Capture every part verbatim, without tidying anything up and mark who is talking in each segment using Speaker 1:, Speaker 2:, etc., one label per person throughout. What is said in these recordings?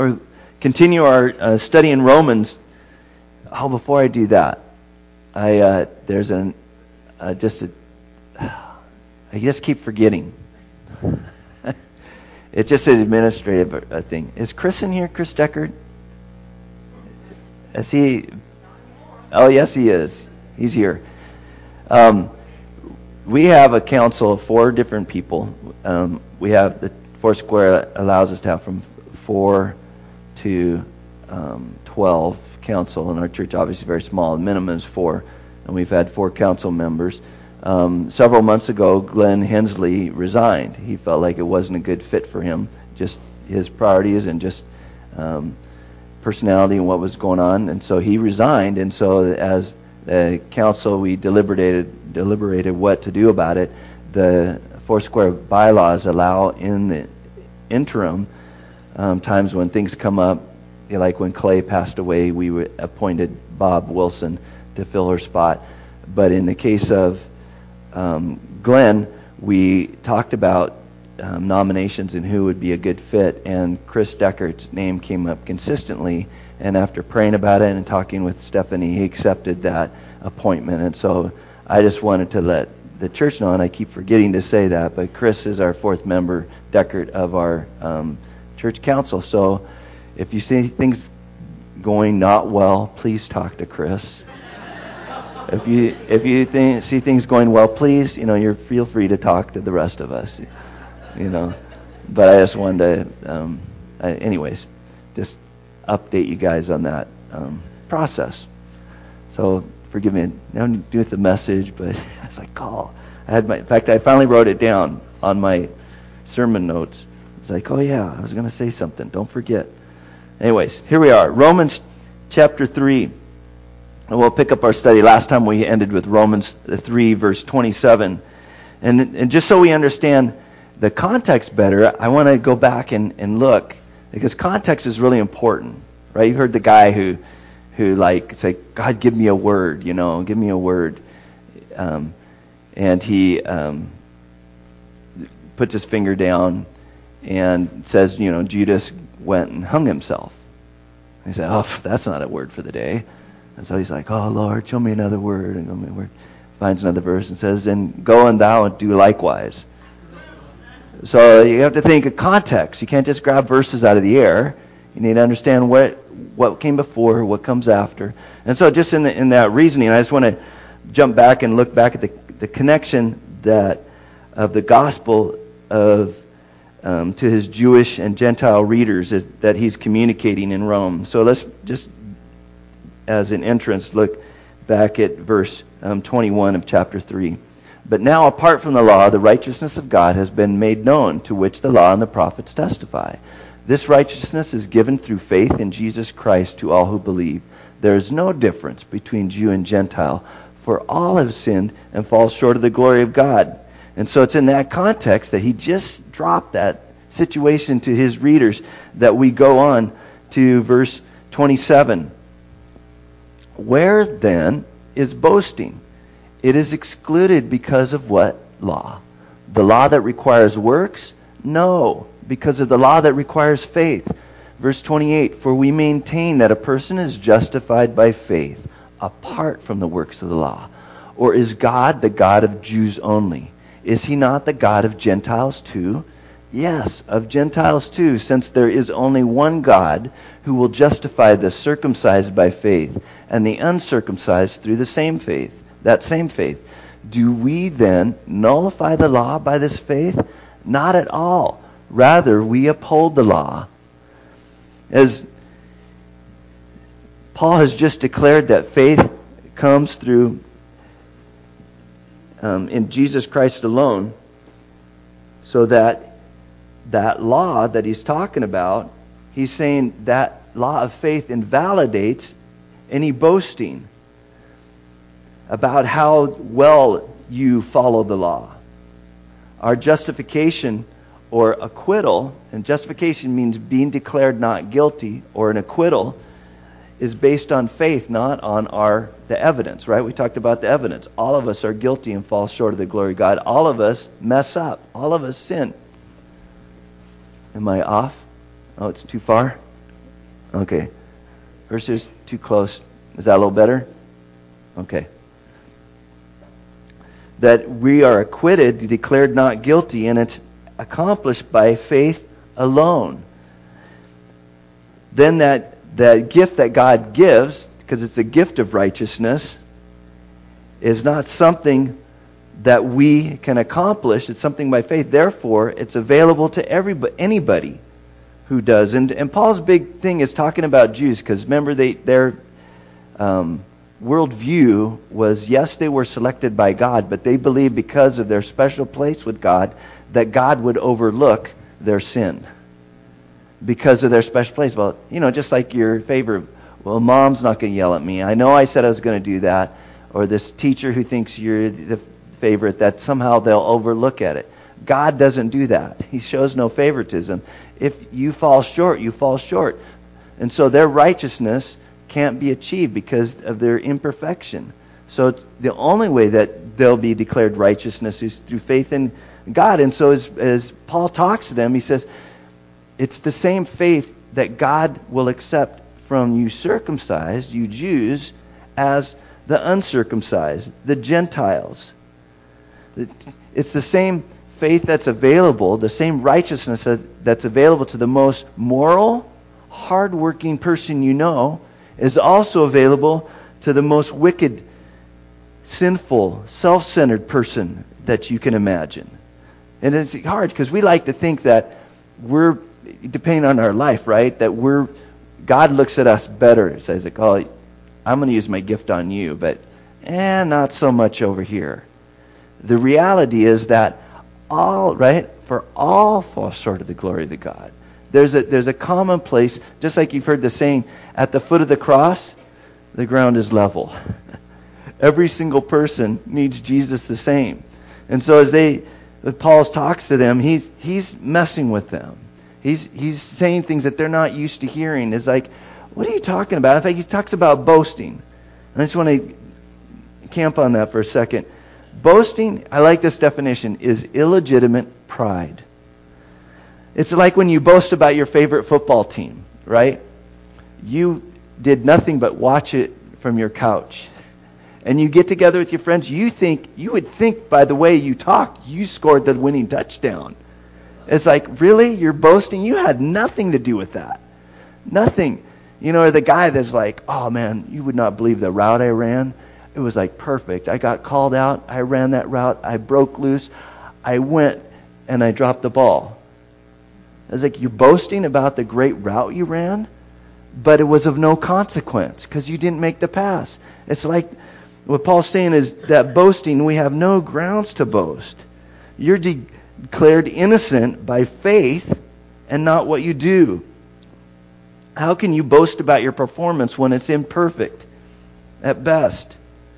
Speaker 1: or continue our uh, study in Romans. Oh, before I do that, I uh, there's an uh, just a I just keep forgetting. It's just an administrative uh, thing. Is Chris in here? Chris Deckard? Is he? Oh, yes, he is. He's here. Um, we have a council of four different people. Um, we have the Foursquare allows us to have from four to um, twelve council, and our church obviously very small. The minimum is four, and we've had four council members. Um, several months ago, Glenn Hensley resigned. He felt like it wasn't a good fit for him, just his priorities and just um, personality and what was going on, and so he resigned. And so as the council, we deliberated deliberated what to do about it. The Foursquare bylaws allow in the interim um, times when things come up, you know, like when Clay passed away, we appointed Bob Wilson to fill her spot. But in the case of um, Glenn, we talked about um, nominations and who would be a good fit, and Chris Deckard's name came up consistently. And after praying about it and talking with Stephanie, he accepted that appointment. And so I just wanted to let the church know, and I keep forgetting to say that, but Chris is our fourth member, Deckard, of our um, church council. So if you see things going not well, please talk to Chris. If you if you think, see things going well, please, you know, you're feel free to talk to the rest of us, you know. But I just wanted to, um, I, anyways, just update you guys on that um, process. So forgive me, nothing to do with the message, but I was like, oh, I had my. In fact, I finally wrote it down on my sermon notes. It's like, oh yeah, I was going to say something. Don't forget. Anyways, here we are, Romans chapter three. And we'll pick up our study. Last time we ended with Romans three, verse twenty-seven. And, and just so we understand the context better, I want to go back and, and look, because context is really important, right? You've heard the guy who, who like, say, God, give me a word, you know, give me a word. Um, and he um, puts his finger down and says, you know, Judas went and hung himself. He said, oh, that's not a word for the day. And so he's like, oh, Lord, show me another word. And show me a word. Finds another verse and says, and go and thou and do likewise. So you have to think of context. You can't just grab verses out of the air. You need to understand what what came before, what comes after. And so just in the, in that reasoning, I just want to jump back and look back at the, the connection that of the gospel of um, to his Jewish and Gentile readers is, that he's communicating in Rome. So let's just, as an entrance, look back at verse um, twenty-one of chapter three. But now, apart from the law, the righteousness of God has been made known, to which the law and the prophets testify. This righteousness is given through faith in Jesus Christ to all who believe. There is no difference between Jew and Gentile, for all have sinned and fall short of the glory of God. And so it's in that context that he just dropped that situation to his readers that we go on to verse twenty-seven. Where then is boasting? It is excluded because of what law? The law that requires works? No, because of the law that requires faith. Verse twenty-eight, for we maintain that a person is justified by faith apart from the works of the law. Or is God the God of Jews only? Is he not the God of Gentiles too? Yes, of Gentiles too, since there is only one God who will justify the circumcised by faith and the uncircumcised through the same faith, that same faith. Do we then nullify the law by this faith? Not at all. Rather, we uphold the law. As Paul has just declared that faith comes through um, in Jesus Christ alone, so that that law that he's talking about, he's saying that law of faith invalidates any boasting about how well you follow the law. Our justification or acquittal, and justification means being declared not guilty, or an acquittal is based on faith, not on our the evidence, right? We talked about the evidence. All of us are guilty and fall short of the glory of God. All of us mess up. All of us sin. Am I off? Oh, it's too far? Okay. Cursor's too close. Is that a little better? Okay. That we are acquitted, declared not guilty, and it's accomplished by faith alone. Then that, that gift that God gives, because it's a gift of righteousness, is not something that we can accomplish. It's something by faith. Therefore, it's available to everybody, anybody who does. And, and Paul's big thing is talking about Jews, because remember, they their um, worldview was, yes, they were selected by God, but they believed because of their special place with God that God would overlook their sin because of their special place. Well, you know, just like your favorite, well, mom's not going to yell at me. I know I said I was going to do that. Or this teacher who thinks you're the favorite, that somehow they'll overlook at it. God doesn't do that. He shows no favoritism. If you fall short, you fall short. And so their righteousness can't be achieved because of their imperfection. So the only way that they'll be declared righteousness is through faith in God. And so as, as Paul talks to them, he says, it's the same faith that God will accept from you circumcised, you Jews, as the uncircumcised, the Gentiles. It's the same faith that's available, the same righteousness that's available to the most moral, hardworking person you know is also available to the most wicked, sinful, self-centered person that you can imagine. And it's hard because we like to think that we're, depending on our life, right, that we're, God looks at us better. Says, like, oh, I'm going to use my gift on you, but eh, not so much over here. The reality is that all, right, for all fall short of the glory of the God. There's a there's a common place, just like you've heard the saying, at the foot of the cross, the ground is level. Every single person needs Jesus the same. And so as they, as Paul talks to them, he's he's messing with them. He's he's saying things that they're not used to hearing. It's like, what are you talking about? In fact, he talks about boasting. I just want to camp on that for a second. Boasting, I like this definition, is illegitimate pride. It's like when you boast about your favorite football team, right? You did nothing but watch it from your couch. And you get together with your friends, you think, you would think by the way you talk, you scored the winning touchdown. It's like, really? You're boasting? You had nothing to do with that. Nothing. You know, or the guy that's like, oh man, you would not believe the route I ran. It was like perfect. I got called out. I ran that route. I broke loose. I went and I dropped the ball. It's like you're boasting about the great route you ran, but it was of no consequence because you didn't make the pass. It's like what Paul's saying is that boasting, we have no grounds to boast. You're de- declared innocent by faith and not what you do. How can you boast about your performance when it's imperfect at best?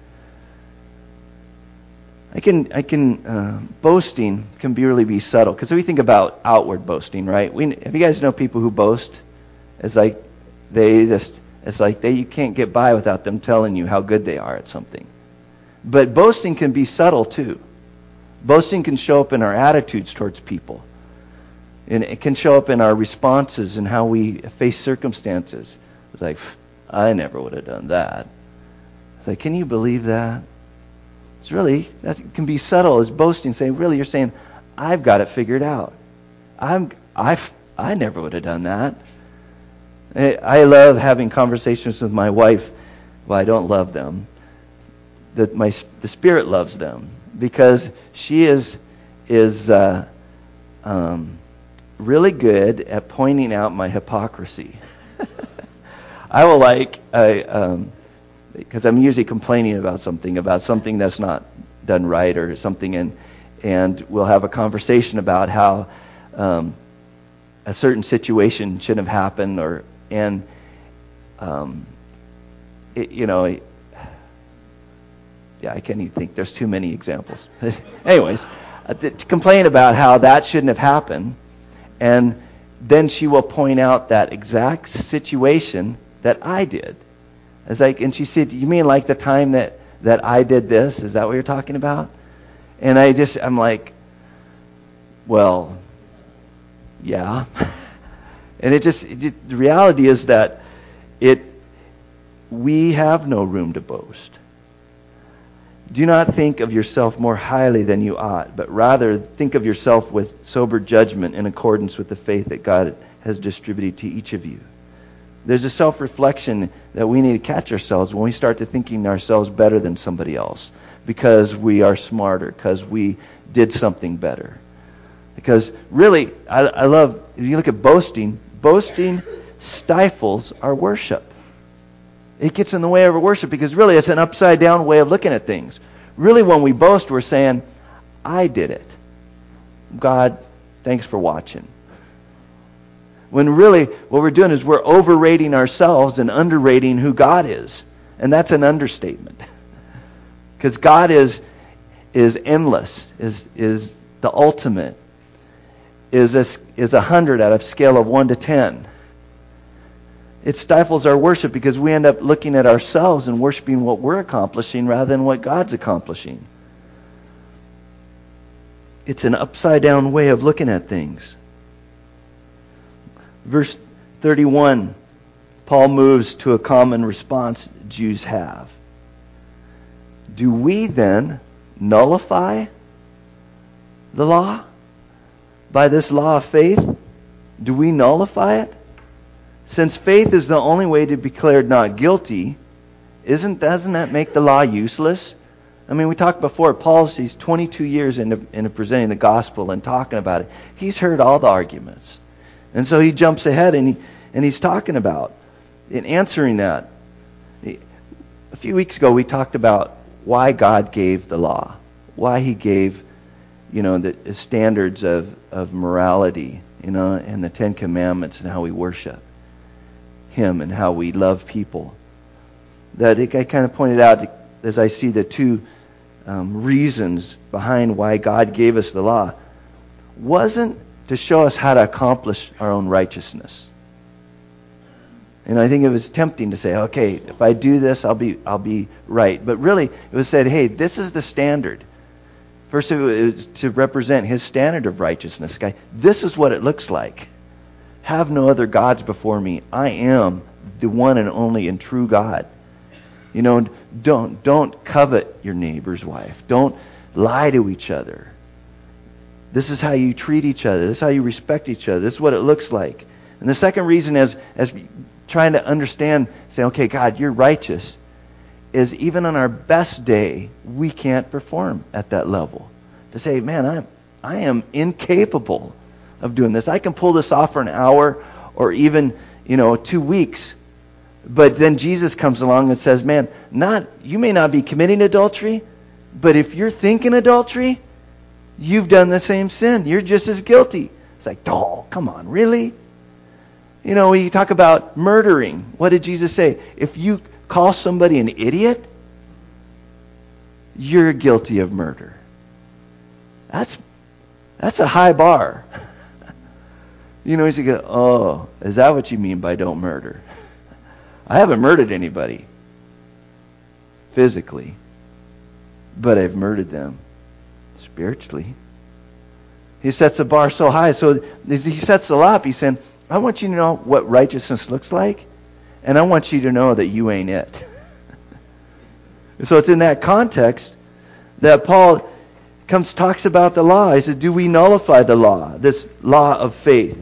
Speaker 1: I can, I can, uh, boasting can be really be subtle. Because we think about outward boasting, right? We, have you guys know people who boast? It's like they just, it's like they, you can't get by without them telling you how good they are at something. But boasting can be subtle too. Boasting can show up in our attitudes towards people. And it can show up in our responses and how we face circumstances. It's like, I never would have done that. It's like, can you believe that? It's really, that can be subtle as boasting, saying, really, you're saying, I've got it figured out. I'm, I've, I never would have done that. I love having conversations with my wife. Well, I don't love them. That my the Spirit loves them because she is is uh, um, really good at pointing out my hypocrisy. I will like I. Um, because I'm usually complaining about something, about something that's not done right or something, and and we'll have a conversation about how um, a certain situation shouldn't have happened, or and um, it, you know, it, yeah, I can't even think. There's too many examples. Anyways, uh, to complain about how that shouldn't have happened, and then she will point out that exact situation that I did. It's like, and she said, you mean like the time that, that I did this? Is that what you're talking about? And I just, I'm like, well, yeah. And it just, it just the reality is that it we have no room to boast. Do not think of yourself more highly than you ought, but rather think of yourself with sober judgment in accordance with the faith that God has distributed to each of you. There's a self-reflection that we need to catch ourselves when we start to thinking ourselves better than somebody else because we are smarter, because we did something better. Because really, I, I love, if you look at boasting, boasting stifles our worship. It gets in the way of our worship because really it's an upside down way of looking at things. Really when we boast, we're saying, I did it. God, thanks for watching. When really what we're doing is we're overrating ourselves and underrating who God is. And that's an understatement. Because God is is endless, is is the ultimate, is a, is a hundred out of a scale of one to ten. It stifles our worship because we end up looking at ourselves and worshiping what we're accomplishing rather than what God's accomplishing. It's an upside down way of looking at things. Verse thirty-one, Paul moves to a common response Jews have. Do we then nullify the law? By this law of faith, do we nullify it? Since faith is the only way to be declared not guilty, isn't doesn't that make the law useless? I mean, we talked before, Paul's he's twenty-two years into, into presenting the gospel and talking about it. He's heard all the arguments. And so he jumps ahead and he and he's talking about in answering that. A few weeks ago we talked about why God gave the law, why he gave, you know, the standards of, of morality, you know, and the Ten Commandments and how we worship him and how we love people. That it, I kind of pointed out as I see the two um, reasons behind why God gave us the law wasn't to show us how to accomplish our own righteousness. And I think it was tempting to say, okay, if I do this, I'll be I'll be right. But really, it was said, hey, this is the standard. First, it was to represent his standard of righteousness. Guy, this is what it looks like. Have no other gods before me. I am the one and only and true God. You know, don't don't covet your neighbor's wife. Don't lie to each other. This is how you treat each other. This is how you respect each other. This is what it looks like. And the second reason is, as trying to understand, say, okay, God, you're righteous, is even on our best day, we can't perform at that level. To say, man, I'm I am incapable of doing this. I can pull this off for an hour or even, you know, two weeks. But then Jesus comes along and says, man, not you may not be committing adultery, but if you're thinking adultery, you've done the same sin. You're just as guilty. It's like, oh, come on, really? You know, we talk about murdering. What did Jesus say? If you call somebody an idiot, you're guilty of murder. That's that's a high bar. You know, he's like, oh, is that what you mean by don't murder? I haven't murdered anybody physically, but I've murdered them spiritually. He sets the bar so high. So as he sets the law up, he's saying, I want you to know what righteousness looks like, and I want you to know that you ain't it. So it's in that context that Paul comes talks about the law. He said, do we nullify the law, this law of faith?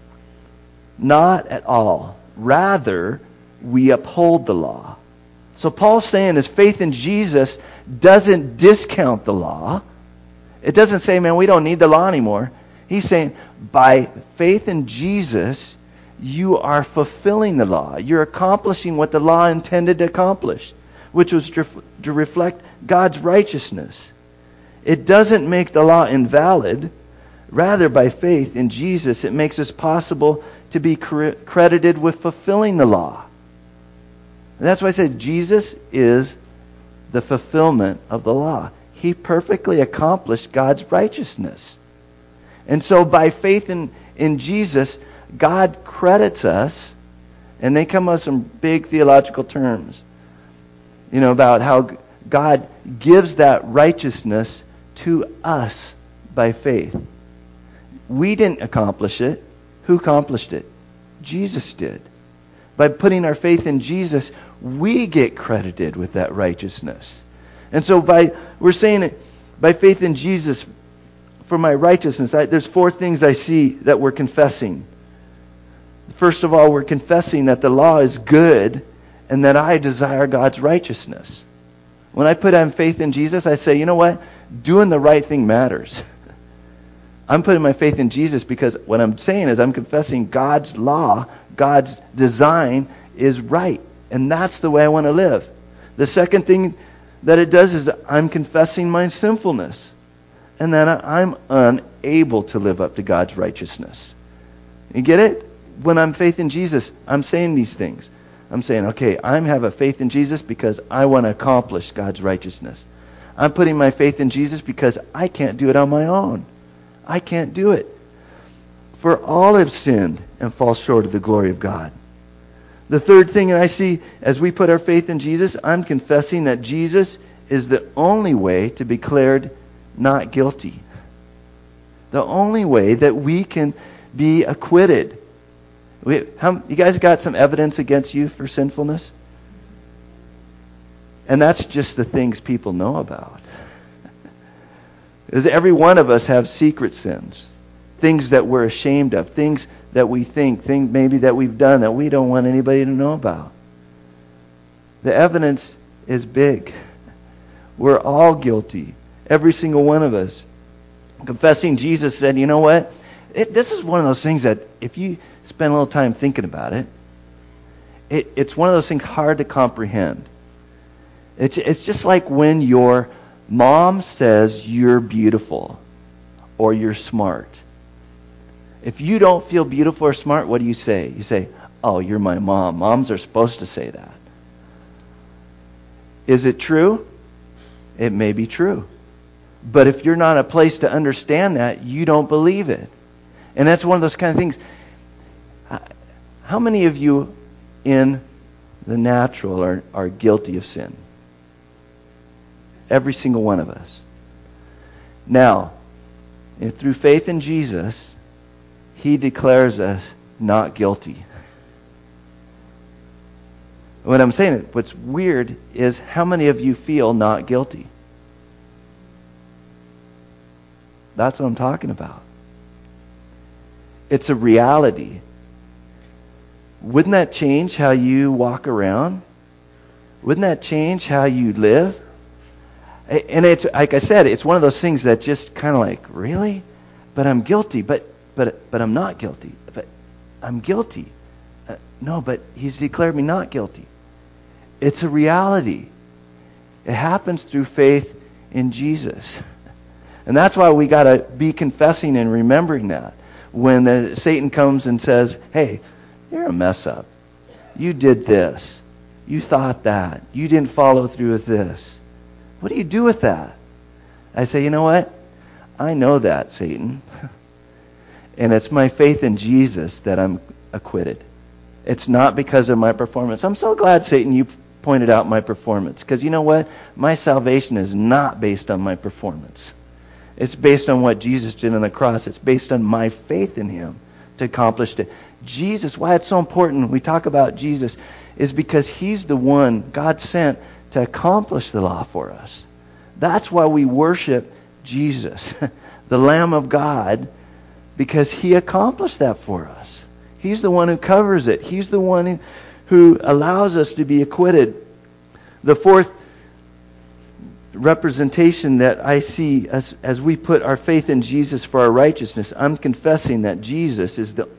Speaker 1: Not at all. Rather, we uphold the law. So Paul's saying his faith in Jesus doesn't discount the law. It doesn't say, man, we don't need the law anymore. He's saying, by faith in Jesus, you are fulfilling the law. You're accomplishing what the law intended to accomplish, which was to, to reflect God's righteousness. It doesn't make the law invalid. Rather, by faith in Jesus, it makes it possible to be credited with fulfilling the law. And that's why I said Jesus is the fulfillment of the law. He perfectly accomplished God's righteousness. And so by faith in, in Jesus, God credits us, and they come up with some big theological terms, you know, about how God gives that righteousness to us by faith. We didn't accomplish it. Who accomplished it? Jesus did. By putting our faith in Jesus, we get credited with that righteousness. And so by we're saying it, by faith in Jesus for my righteousness, I, there's four things I see that we're confessing. First of all, we're confessing that the law is good and that I desire God's righteousness. When I put on faith in Jesus, I say, you know what? Doing the right thing matters. I'm putting my faith in Jesus because what I'm saying is I'm confessing God's law, God's design is right. And that's the way I want to live. The second thing that it does is I'm confessing my sinfulness. And that I'm unable to live up to God's righteousness. You get it? When I'm faith in Jesus, I'm saying these things. I'm saying, okay, I have a faith in Jesus because I want to accomplish God's righteousness. I'm putting my faith in Jesus because I can't do it on my own. I can't do it. For all have sinned and fall short of the glory of God. The third thing I see as we put our faith in Jesus, I'm confessing that Jesus is the only way to be declared not guilty. The only way that we can be acquitted. We, how, you guys got some evidence against you for sinfulness? And that's just the things people know about. Because every one of us have secret sins. Things that we're ashamed of. Things that we think. Things maybe that we've done that we don't want anybody to know about. The evidence is big. We're all guilty. Every single one of us. Confessing Jesus said, you know what? It, this is one of those things that if you spend a little time thinking about it, it it's one of those things hard to comprehend. It's, it's just like when your mom says you're beautiful or you're smart. If you don't feel beautiful or smart, what do you say? You say, oh, you're my mom. Moms are supposed to say that. Is it true? It may be true. But if you're not in a place to understand that, you don't believe it. And that's one of those kind of things. How many of you in the natural are, are guilty of sin? Every single one of us. Now, if through faith in Jesus, He declares us not guilty. When I'm saying it, what's weird is how many of you feel not guilty? That's what I'm talking about. It's a reality. Wouldn't that change how you walk around? Wouldn't that change how you live? And it's like I said, it's one of those things that just kind of like, really? But I'm guilty. But but but I'm not guilty. But I'm guilty. Uh, no, but He's declared me not guilty. It's a reality. It happens through faith in Jesus. And that's why we got to be confessing and remembering that. When the, Satan comes and says, hey, you're a mess up. You did this. You thought that. You didn't follow through with this. What do you do with that? I say, you know what? I know that, Satan. And it's my faith in Jesus that I'm acquitted. It's not because of my performance. I'm so glad, Satan, you pointed out my performance. Because you know what? My salvation is not based on my performance. It's based on what Jesus did on the cross. It's based on my faith in Him to accomplish it. Jesus, why it's so important we talk about Jesus, is because He's the one God sent to accomplish the law for us. That's why we worship Jesus, the Lamb of God, because He accomplished that for us. He's the one who covers it. He's the one who, who allows us to be acquitted. The fourth representation that I see as, as we put our faith in Jesus for our righteousness, I'm confessing that Jesus is the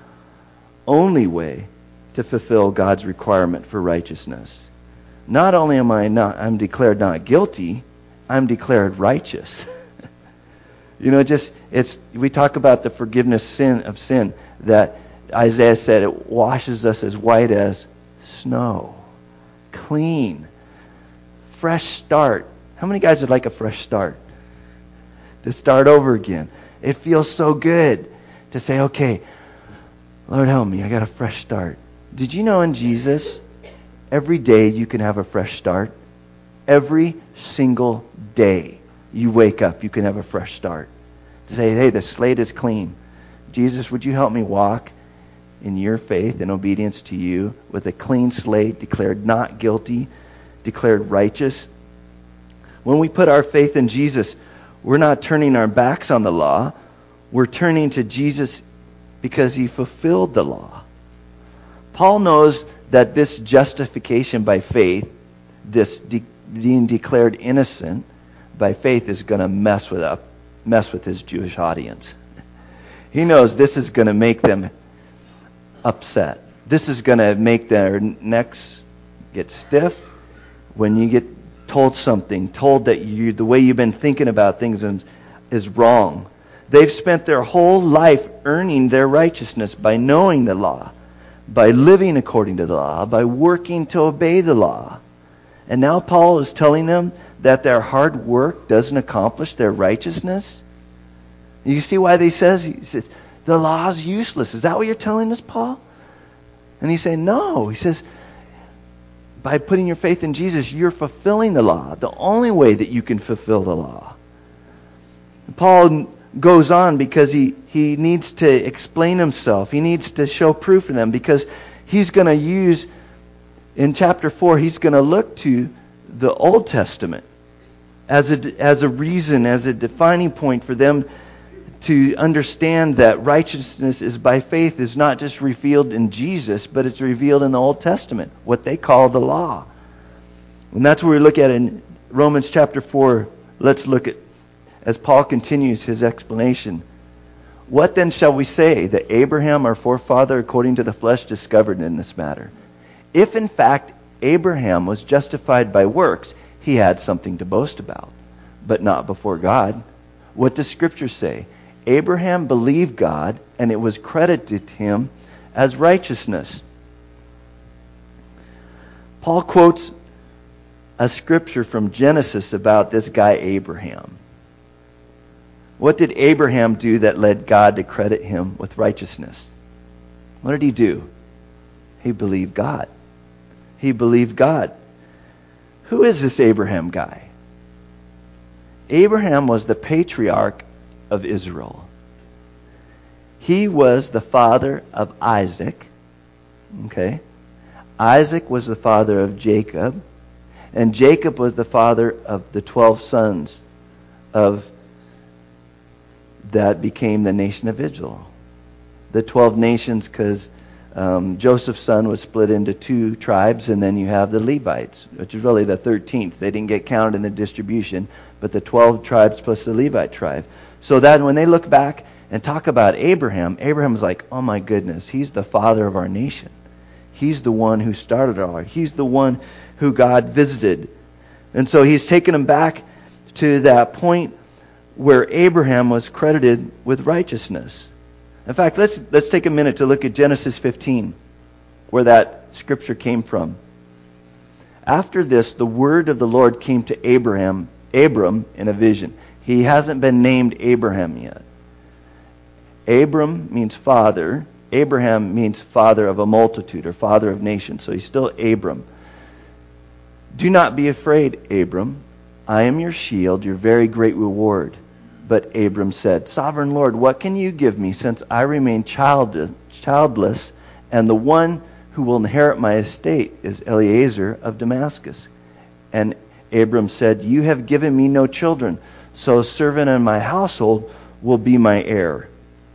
Speaker 1: only way to fulfill God's requirement for righteousness. Not only am I not, I'm declared not guilty, I'm declared righteous. You know, just it's we talk about the forgiveness sin of sin that Isaiah said it washes us as white as snow, clean, fresh start. How many guys would like a fresh start? To start over again. It feels so good to say, okay, Lord help me, I got a fresh start. Did you know in Jesus, every day you can have a fresh start? Every single day you wake up, you can have a fresh start. To say, hey, the slate is clean. Jesus, would you help me walk in your faith and obedience to you with a clean slate, declared not guilty, declared righteous. When we put our faith in Jesus, we're not turning our backs on the law. We're turning to Jesus because he fulfilled the law. Paul knows that this justification by faith, this de- being declared innocent by faith, is going to mess with up, mess with his Jewish audience. He knows this is going to make them upset. This is going to make their necks get stiff when you get told something, told that you the way you've been thinking about things is wrong. They've spent their whole life earning their righteousness by knowing the law, by living according to the law, by working to obey the law. And now Paul is telling them that their hard work doesn't accomplish their righteousness. You see why they says he says the law is useless. Is that what you're telling us, Paul? And he's saying no. He says by putting your faith in Jesus, you're fulfilling the law. The only way that you can fulfill the law. Paul goes on because he, he needs to explain himself. He needs to show proof for them because he's going to use, in chapter four, he's going to look to the Old Testament as a, as a reason, as a defining point for them to understand that righteousness is by faith is not just revealed in Jesus, but it's revealed in the Old Testament, what they call the law. And that's what we look at in Romans chapter four. Let's look at, as Paul continues his explanation. What then shall we say? That Abraham, our forefather, according to the flesh, discovered in this matter? If in fact Abraham was justified by works, he had something to boast about, but not before God. What does Scripture say? Abraham believed God, and it was credited to him as righteousness. Paul quotes a scripture from Genesis about this guy Abraham. What did Abraham do that led God to credit him with righteousness? What did he do? He believed God. He believed God. Who is this Abraham guy? Abraham was the patriarch of Israel. He was the father of Isaac. Okay? Isaac was the father of Jacob. And Jacob was the father of the twelve sons of that became the nation of Israel. The twelve nations, because um, Joseph's son was split into two tribes, and then you have the Levites, which is really the thirteenth. They didn't get counted in the distribution, but the twelve tribes plus the Levite tribe. So that when they look back and talk about Abraham, Abraham's like, oh my goodness, he's the father of our nation. He's the one who started it all. He's the one who God visited. And so he's taken them back to that point where Abraham was credited with righteousness. In fact, let's let's take a minute to look at Genesis fifteen, where that scripture came from. After this, the word of the Lord came to Abraham, Abram in a vision. He hasn't been named Abraham yet. Abram means father. Abraham means father of a multitude or father of nations. So he's still Abram. Do not be afraid, Abram. I am your shield, your very great reward. But Abram said, Sovereign Lord, what can you give me since I remain child, childless, and the one who will inherit my estate is Eliezer of Damascus? And Abram said, You have given me no children, so a servant in my household will be my heir.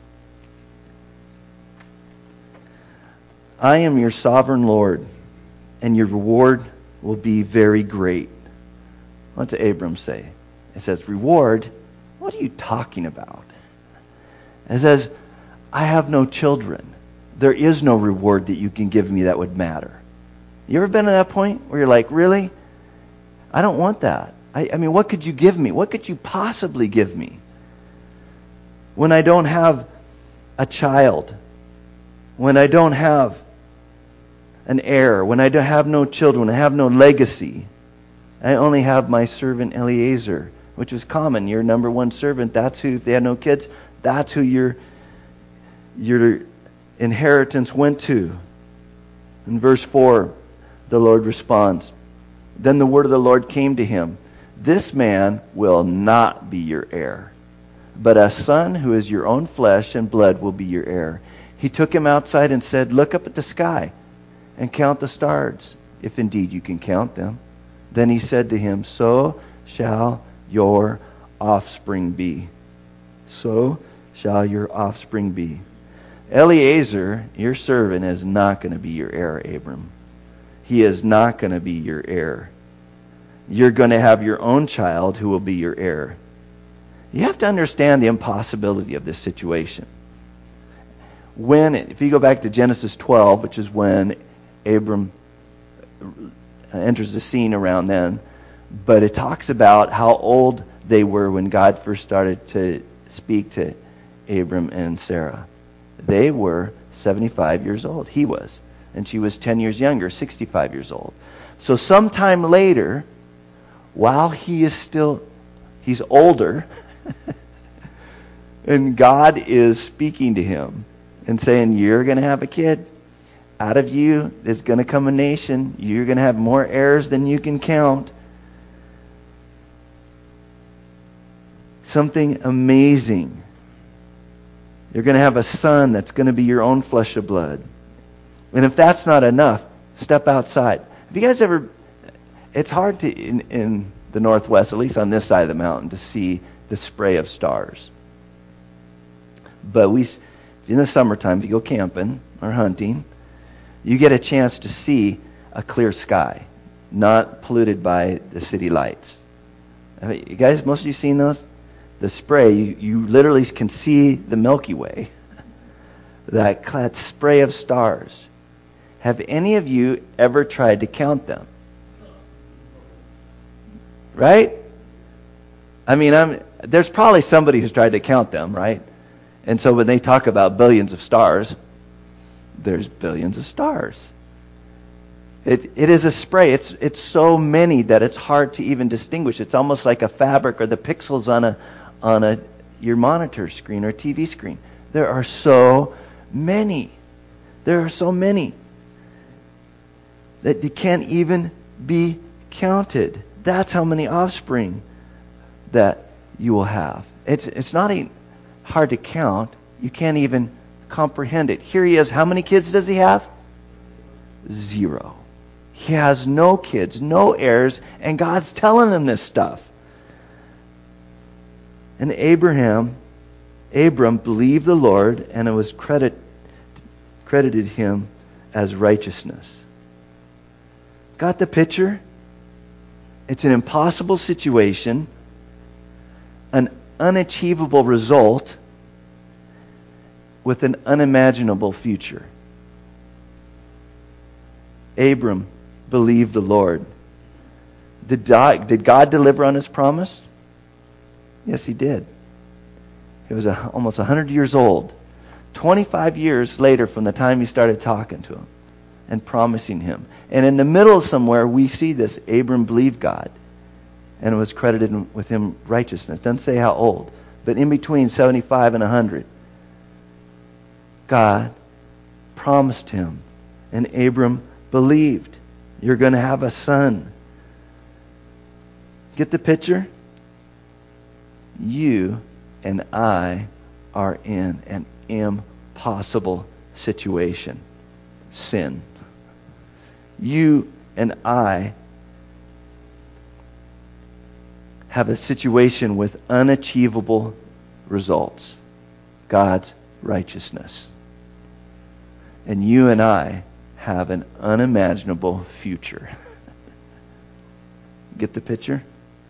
Speaker 1: I am your sovereign Lord, and your reward will be very great. What did Abram say? It says, reward? What are you talking about? It says, I have no children. There is no reward that you can give me that would matter. You ever been to that point where you're like, really? I don't want that. I, I mean, what could you give me? What could you possibly give me? When I don't have a child, when I don't have an heir, when I don't have no children, when I have no legacy, I only have my servant Eliezer, which is common. Your number one servant, that's who, if they had no kids, that's who your, your inheritance went to. In verse four, the Lord responds, Then the word of the Lord came to him, This man will not be your heir, but a son who is your own flesh and blood will be your heir. He took him outside and said, "Look up at the sky and count the stars, if indeed you can count them." Then he said to him, "So shall your offspring be. So shall your offspring be." Eliezer, your servant, is not going to be your heir, Abram. He is not going to be your heir. You're going to have your own child who will be your heir. You have to understand the impossibility of this situation. When, if you go back to Genesis twelve, which is when Abram enters the scene around then, but it talks about how old they were when God first started to speak to Abram and Sarah. They were seventy-five years old. He was. And she was ten years younger, sixty-five years old. So sometime later, while he is still, he's older, and God is speaking to him and saying, "You're going to have a kid. Out of you is going to come a nation. You're going to have more heirs than you can count." Something amazing. You're going to have a son that's going to be your own flesh of blood. And if that's not enough, step outside. Have you guys ever... It's hard to, in, in the Northwest, at least on this side of the mountain, to see the spray of stars. But we, in the summertime, if you go camping or hunting, you get a chance to see a clear sky, not polluted by the city lights. You guys, most of you seen those? The spray, you, you literally can see the Milky Way. That, that spray of stars. Have any of you ever tried to count them? Right? I mean, I'm, there's probably somebody who's tried to count them, right? And so when they talk about billions of stars, there's billions of stars. It it is a spray. It's it's so many that it's hard to even distinguish. It's almost like a fabric or the pixels on a on a your monitor screen or T V screen. There are so many. There are so many that they can't even be counted. That's how many offspring that you will have. It's it's not even hard to count. You can't even comprehend it. Here he is. How many kids does he have? Zero. He has no kids, no heirs, and God's telling him this stuff. And Abraham, Abram believed the Lord, and it was credit, credited him as righteousness. Got the picture? It's an impossible situation, an unachievable result, with an unimaginable future. Abram believed the Lord. Did God, did God deliver on his promise? Yes, he did. He was a, almost one hundred years old. twenty-five years later from the time he started talking to him and promising him. And in the middle somewhere, we see this. Abram believed God, and it was credited with him righteousness. Doesn't say how old, but in between seventy-five and one hundred. God promised him, and Abram believed. You're going to have a son. Get the picture? You and I are in an impossible situation. Sin. You and I have a situation with unachievable results. God's righteousness. And you and I have an unimaginable future. Get the picture?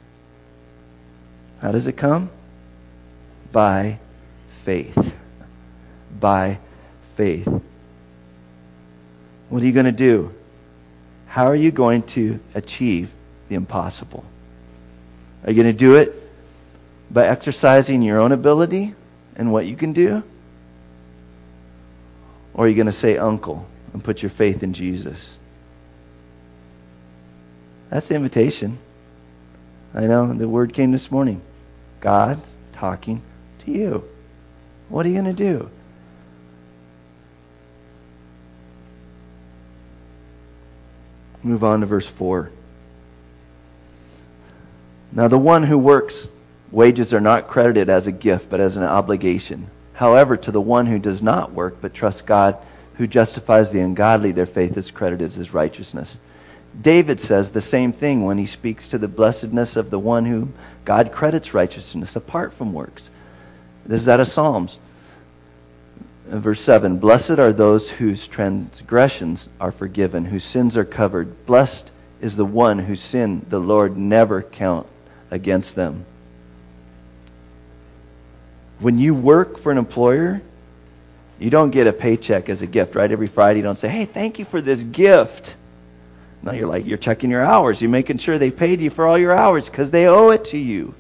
Speaker 1: How does it come? By faith. By faith. What are you going to do? How are you going to achieve the impossible? Are you going to do it by exercising your own ability and what you can do? Or are you going to say uncle and put your faith in Jesus? That's the invitation. I know the word came this morning. God talking to you. What are you going to do? Move on to verse four. Now the one who works, wages are not credited as a gift, but as an obligation. However, to the one who does not work but trusts God, who justifies the ungodly, their faith is credited as righteousness. David says the same thing when he speaks to the blessedness of the one whom God credits righteousness apart from works. This is out of Psalms. Verse seven, blessed are those whose transgressions are forgiven, whose sins are covered. Blessed is the one whose sin the Lord never count against them. When you work for an employer, you don't get a paycheck as a gift, right? Every Friday you don't say, hey, thank you for this gift. No, you're like, you're checking your hours. You're making sure they paid you for all your hours because they owe it to you.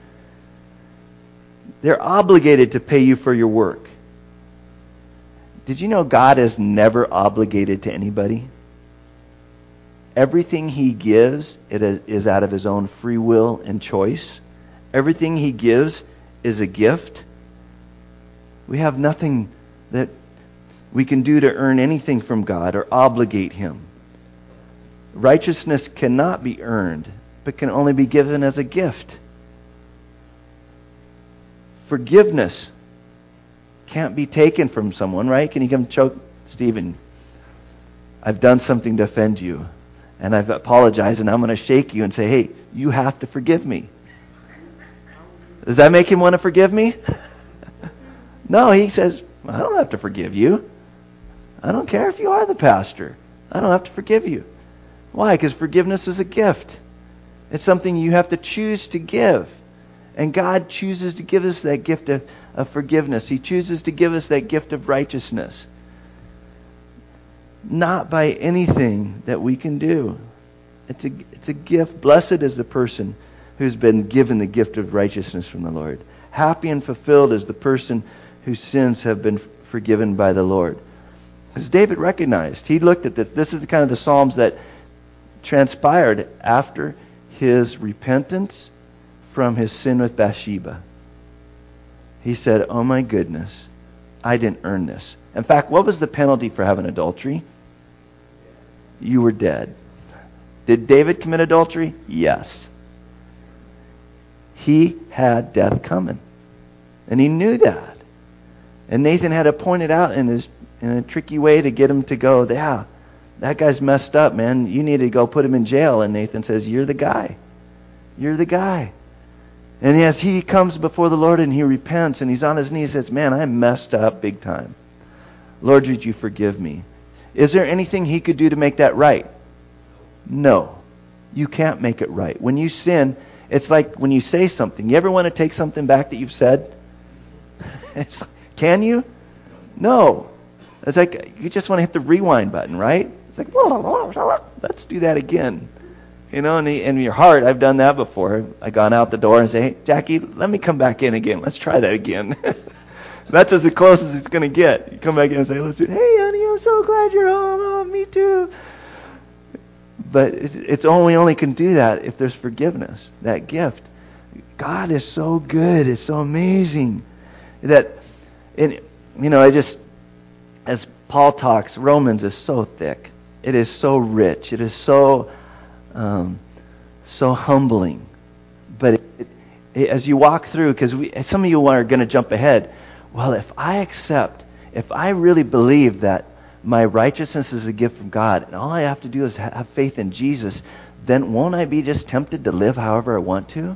Speaker 1: They're obligated to pay you for your work. Did you know God is never obligated to anybody? Everything He gives it is out of His own free will and choice. Everything He gives is a gift. We have nothing that we can do to earn anything from God or obligate Him. Righteousness cannot be earned, but can only be given as a gift. Forgiveness can't be taken from someone, right? Can you come choke, Stephen? I've done something to offend you, and I've apologized, and I'm going to shake you and say, hey, you have to forgive me. Does that make him want to forgive me? No, he says, I don't have to forgive you. I don't care if you are the pastor. I don't have to forgive you. Why? Because forgiveness is a gift. It's something you have to choose to give. And God chooses to give us that gift of, of forgiveness. He chooses to give us that gift of righteousness. Not by anything that we can do. It's a, it's a gift. Blessed is the person who's been given the gift of righteousness from the Lord. Happy and fulfilled is the person whose sins have been forgiven by the Lord. Because David recognized, he looked at this. This is the kind of the Psalms that transpired after his repentance from his sin with Bathsheba. He said, oh my goodness, I didn't earn this. In fact, what was the penalty for having adultery? You were dead. Did David commit adultery? Yes. He had death coming. And he knew that. And Nathan had to point it out in his in a tricky way to get him to go, yeah, that guy's messed up, man. You need to go put him in jail. And Nathan says, you're the guy. You're the guy. And as he comes before the Lord and he repents and he's on his knees, he says, man, I messed up big time. Lord, would you forgive me? Is there anything he could do to make that right? No. You can't make it right. When you sin, it's like when you say something. You ever want to take something back that you've said? It's like, can you? No. It's like you just want to hit the rewind button, right? It's like, let's do that again. You know, and in your heart, I've done that before. I've gone out the door and say, hey, Jackie, let me come back in again. Let's try that again. That's as close as it's going to get. You come back in and say, let's do, hey, honey, I'm so glad you're home. Oh, me too. But it's only, we only can do that if there's forgiveness, that gift. God is so good. It's so amazing. That, it, you know, I just, as Paul talks, Romans is so thick. It is so rich. It is so, um, so humbling. But it, it, it, as you walk through, because some of you are going to jump ahead. Well, if I accept, if I really believe that my righteousness is a gift from God, and all I have to do is have faith in Jesus, then won't I be just tempted to live however I want to?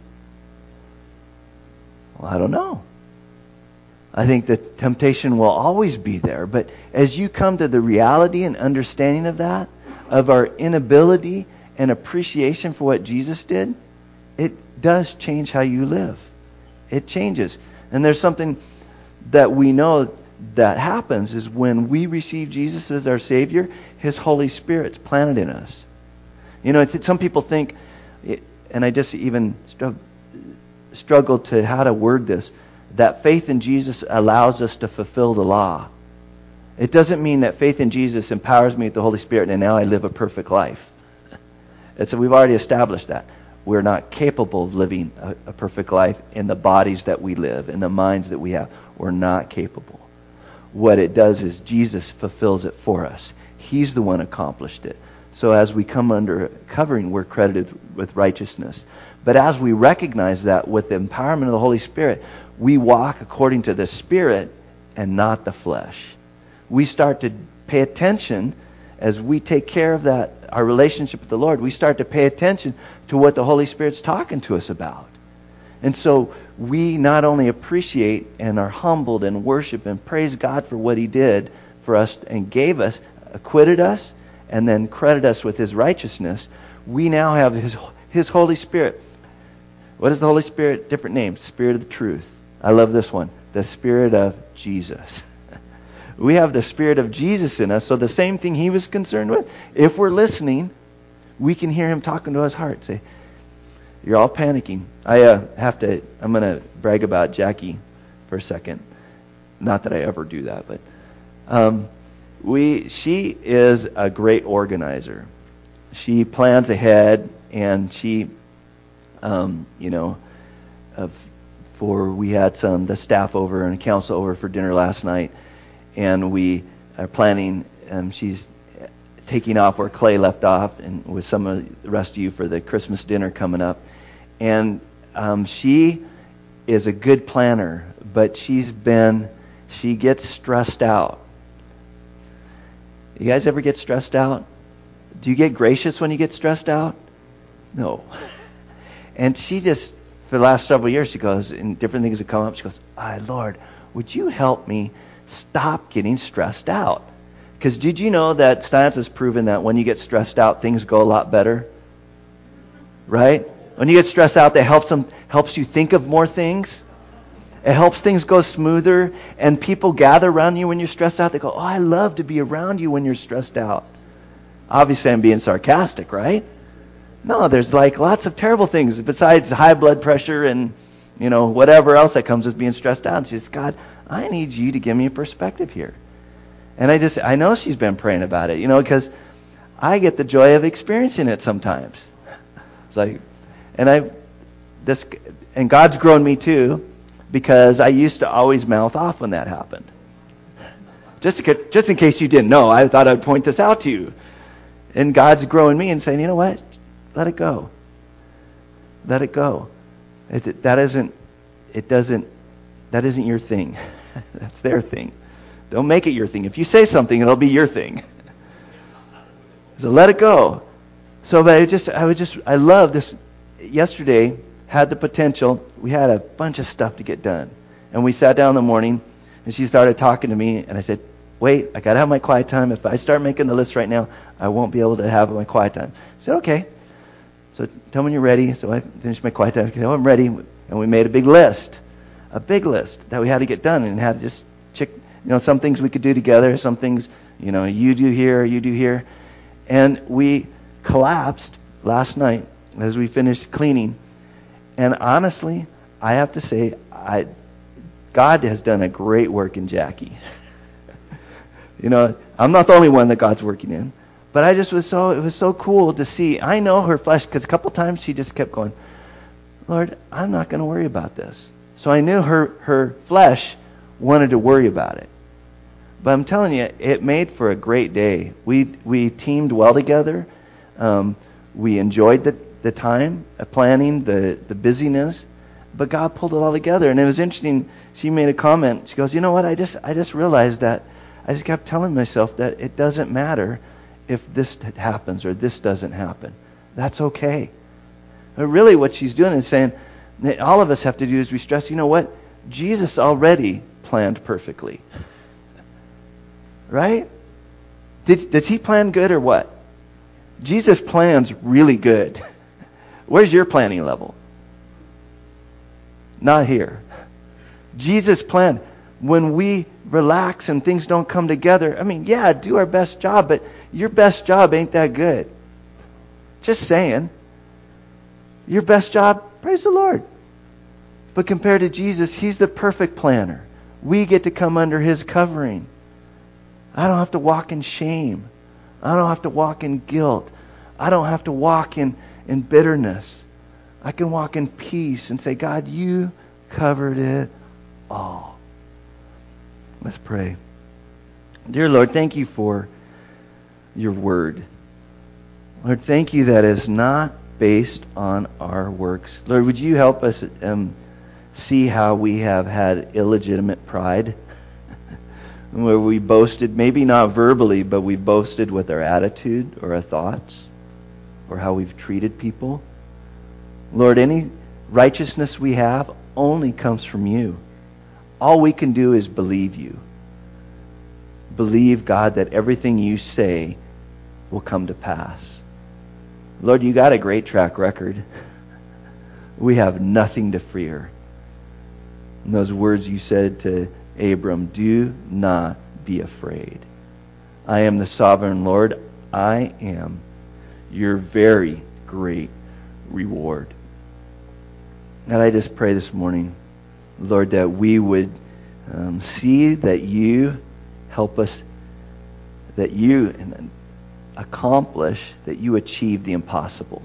Speaker 1: Well, I don't know. I think the temptation will always be there. But as you come to the reality and understanding of that, of our inability and appreciation for what Jesus did, it does change how you live. It changes. And there's something that we know that happens is when we receive Jesus as our Savior, His Holy Spirit's planted in us. You know, some people think, and I just even struggle to how to word this, that faith in Jesus allows us to fulfill the law. It doesn't mean that faith in Jesus empowers me with the Holy Spirit and now I live a perfect life. It's, we've already established that. We're not capable of living a, a perfect life in the bodies that we live, in the minds that we have. We're not capable. What it does is Jesus fulfills it for us. He's the one who accomplished it. So as we come under covering, we're credited with righteousness. But as we recognize that with the empowerment of the Holy Spirit, we walk according to the Spirit and not the flesh. We start to pay attention as we take care of that, our relationship with the Lord. We start to pay attention to what the Holy Spirit's talking to us about. And so we not only appreciate and are humbled and worship and praise God for what He did for us and gave us, acquitted us, and then credited us with His righteousness, we now have His His Holy Spirit. What is the Holy Spirit? Different names. Spirit of the truth. I love this one. The Spirit of Jesus. We have the Spirit of Jesus in us, so the same thing He was concerned with. If we're listening, we can hear Him talking to His heart. Say, you're all panicking. I uh, have to, I'm going to brag about Jackie for a second. Not that I ever do that, but um, we, she is a great organizer. She plans ahead, and she, um, you know, uh, for we had some, the staff over and council over for dinner last night, and we are planning, um, she's taking off where Clay left off, and with some of the rest of you for the Christmas dinner coming up. And um, she is a good planner, but she's been, she gets stressed out. You guys ever get stressed out? Do you get gracious when you get stressed out? No. And she just, for the last several years, she goes, and different things have come up, she goes, ah, Lord, would you help me stop getting stressed out? Because did you know that science has proven that when you get stressed out, things go a lot better? Right? When you get stressed out, that helps them, helps you think of more things. It helps things go smoother, and people gather around you when you're stressed out. They go, oh, I love to be around you when you're stressed out. Obviously, I'm being sarcastic, right? No, there's like lots of terrible things besides high blood pressure and, you know, whatever else that comes with being stressed out. And she says, God, I need you to give me a perspective here. And I just, I know she's been praying about it, you know, because I get the joy of experiencing it sometimes. It's like, and I, this, and God's grown me too, because I used to always mouth off when that happened. Just, to, just in case you didn't know, I thought I'd point this out to you. And God's growing me and saying, you know what? Let it go. Let it go. It, that isn't, it doesn't, that isn't your thing. That's their thing. Don't make it your thing. If you say something, it'll be your thing. So let it go. So, but I just, I would just, I love this. Yesterday had the potential. We had a bunch of stuff to get done, and we sat down in the morning, and she started talking to me, and I said, "Wait, I gotta have my quiet time. If I start making the list right now, I won't be able to have my quiet time." I said, "Okay." So tell me when you're ready. So I finished my quiet time. I said, "Oh, I'm ready," and we made a big list, a big list that we had to get done, and had to just check. You know, some things we could do together, some things, you know, you do here, you do here, and we collapsed last night as we finished cleaning. And honestly, I have to say, I God has done a great work in Jackie. You know, I'm not the only one that God's working in, but I just was so, it was so cool to see. I know her flesh, because a couple times she just kept going, Lord, I'm not going to worry about this. So I knew her, her flesh wanted to worry about it. But I'm telling you, it made for a great day. We we teamed well together. Um, we enjoyed the, the time, uh, planning, the, the busyness. But God pulled it all together. And it was interesting. She made a comment. She goes, you know what? I just I just realized that I just kept telling myself that it doesn't matter if this happens or this doesn't happen. That's okay. But really what she's doing is saying that all of us have to do is we stress, you know what? Jesus already planned perfectly. Right? Did, does he plan good or what? Jesus plans really good. Where's your planning level? Not here. Jesus planned. When we relax and things don't come together, I mean, yeah, do our best job, but your best job ain't that good. Just saying. Your best job, praise the Lord. But compared to Jesus, he's the perfect planner. We get to come under his covering. I don't have to walk in shame. I don't have to walk in guilt. I don't have to walk in, in bitterness. I can walk in peace and say, God, you covered it all. Let's pray. Dear Lord, thank you for your word. Lord, thank you that it's not based on our works. Lord, would you help us um, see how we have had illegitimate pride? where we boasted, maybe not verbally, but we boasted with our attitude or our thoughts or how we've treated people. Lord, any righteousness we have only comes from you. All we can do is believe you. Believe, God, that everything you say will come to pass. Lord, you got a great track record. We have nothing to fear. And those words you said to Abram, do not be afraid. I am the sovereign Lord. I am your very great reward. God, I just pray this morning, Lord, that we would um, see that you help us, that you accomplish, that you achieve the impossible.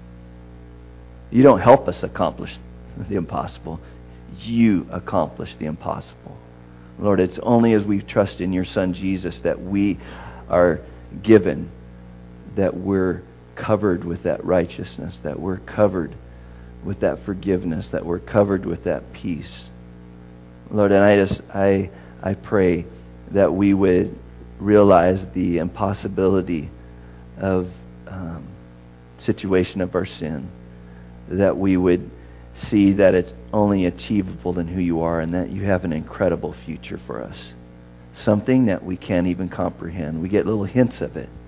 Speaker 1: You don't help us accomplish the impossible. You accomplish the impossible. Lord, it's only as we trust in your Son Jesus that we are given, that we're covered with that righteousness, that we're covered with that forgiveness, that we're covered with that peace. Lord, and I just I I pray that we would realize the impossibility of um, situation of our sin, that we would see that it's only achievable in who you are, and that you have an incredible future for us. Something that we can't even comprehend. We get little hints of it,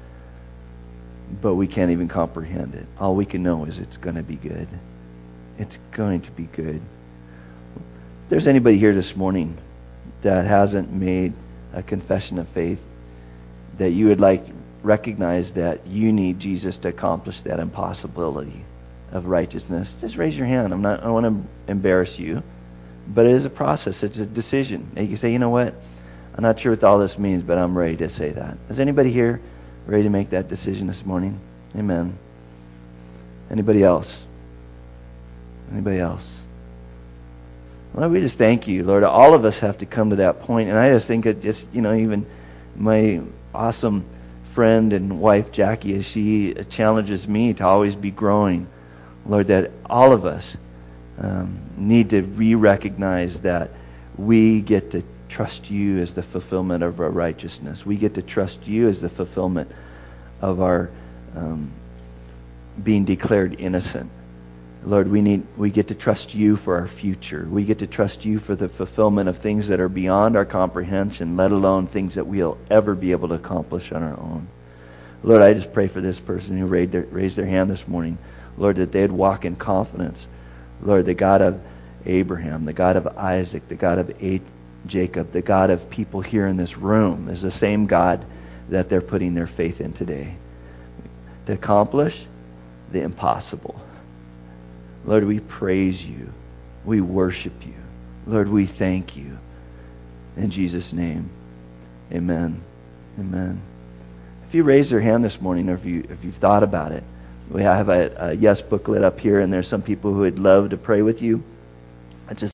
Speaker 1: but we can't even comprehend it. All we can know is it's going to be good. It's going to be good. If there's anybody here this morning that hasn't made a confession of faith, that you would like recognize that you need Jesus to accomplish that impossibility of righteousness, just raise your hand. I'm not I don't want to embarrass you, but it is a process. It's a decision. And you can say, you know what? I'm not sure what all this means, but I'm ready to say that. Is anybody here ready to make that decision this morning? Amen. Anybody else? Anybody else? Lord, we just thank you, Lord. All of us have to come to that point, and I just think it just, you know, even my awesome friend and wife Jackie, as she challenges me to always be growing, Lord, that all of us um, need to re-recognize that we get to trust you as the fulfillment of our righteousness. We get to trust you as the fulfillment of our um, being declared innocent. Lord, we need we get to trust you for our future. We get to trust you for the fulfillment of things that are beyond our comprehension, let alone things that we'll ever be able to accomplish on our own. Lord, I just pray for this person who raised their, raised their hand this morning, Lord, that they'd walk in confidence. Lord, the God of Abraham, the God of Isaac, the God of A- Jacob, the God of people here in this room is the same God that they're putting their faith in today to accomplish the impossible. Lord, we praise you. We worship you. Lord, we thank you. In Jesus' name, amen. Amen. If you raise your hand this morning, or if, you, if you've thought about it, we have a, a yes booklet up here, and there's some people who would love to pray with you.